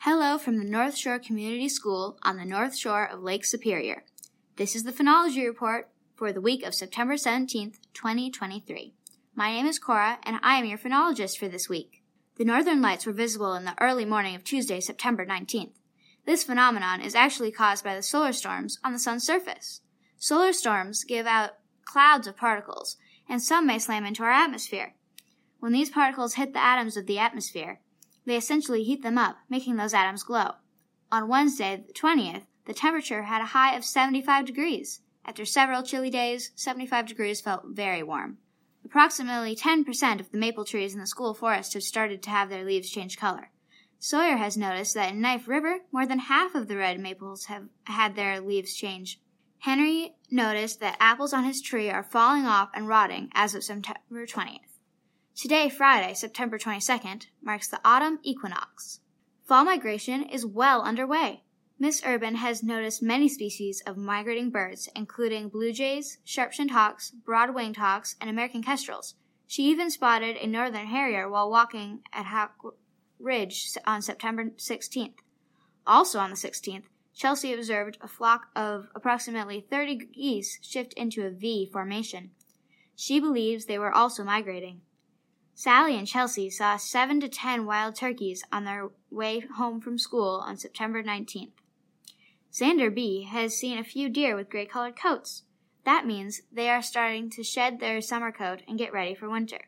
Hello from the North Shore Community School on the North Shore of Lake Superior. This is the Phenology Report for the week of September 17th, 2023. My name is Cora, and I am your phenologist for this week. The northern lights were visible in the early morning of Tuesday, September 19th. This phenomenon is actually caused by the solar storms on the sun's surface. Solar storms give out clouds of particles, and some may slam into our atmosphere. When these particles hit the atoms of the atmosphere, they essentially heat them up, making those atoms glow. On Wednesday, the 20th, the temperature had a high of 75 degrees. After several chilly days, 75 degrees felt very warm. Approximately 10% of the maple trees in the school forest have started to have their leaves change color. Sawyer has noticed that in Knife River, more than half of the red maples have had their leaves change. Henry noticed that apples on his tree are falling off and rotting as of September 20th. Today, Friday, September 22nd, marks the autumn equinox. Fall migration is well underway. Miss Urban has noticed many species of migrating birds, including blue jays, sharp-shinned hawks, broad-winged hawks, and American kestrels. She even spotted a northern harrier while walking at Hawk Ridge on September 16th. Also on the 16th, Chelsea observed a flock of approximately 30 geese shift into a V formation. She believes they were also migrating. Sally and Chelsea saw 7 to 10 wild turkeys on their way home from school on September 19th. Xander B. has seen a few deer with gray-colored coats. That means they are starting to shed their summer coat and get ready for winter.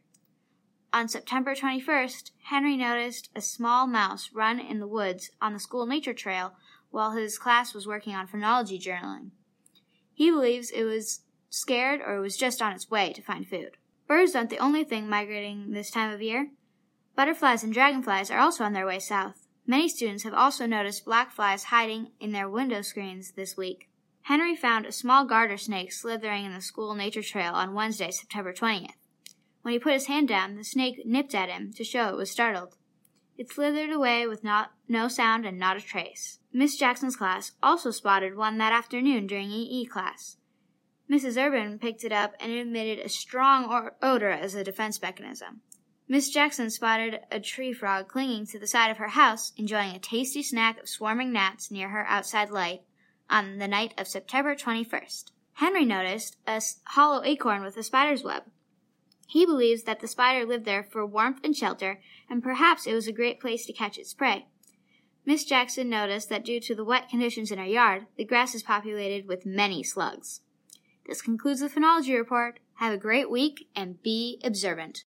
On September 21st, Henry noticed a small mouse run in the woods on the school nature trail while his class was working on phenology journaling. He believes it was scared or it was just on its way to find food. Birds aren't the only thing migrating this time of year. Butterflies and dragonflies are also on their way south. Many students have also noticed black flies hiding in their window screens this week. Henry found a small garter snake slithering in the school nature trail on Wednesday, September 20th. When he put his hand down, the snake nipped at him to show it was startled. It slithered away with no sound and not a trace. Miss Jackson's class also spotted one that afternoon during EE class. Mrs. Urban picked it up and it emitted a strong odor as a defense mechanism. Miss Jackson spotted a tree frog clinging to the side of her house, enjoying a tasty snack of swarming gnats near her outside light on the night of September 21st. Henry noticed a hollow acorn with a spider's web. He believes that the spider lived there for warmth and shelter, and perhaps it was a great place to catch its prey. Miss Jackson noticed that due to the wet conditions in her yard, the grass is populated with many slugs. This concludes the Phenology Report. Have a great week and be observant.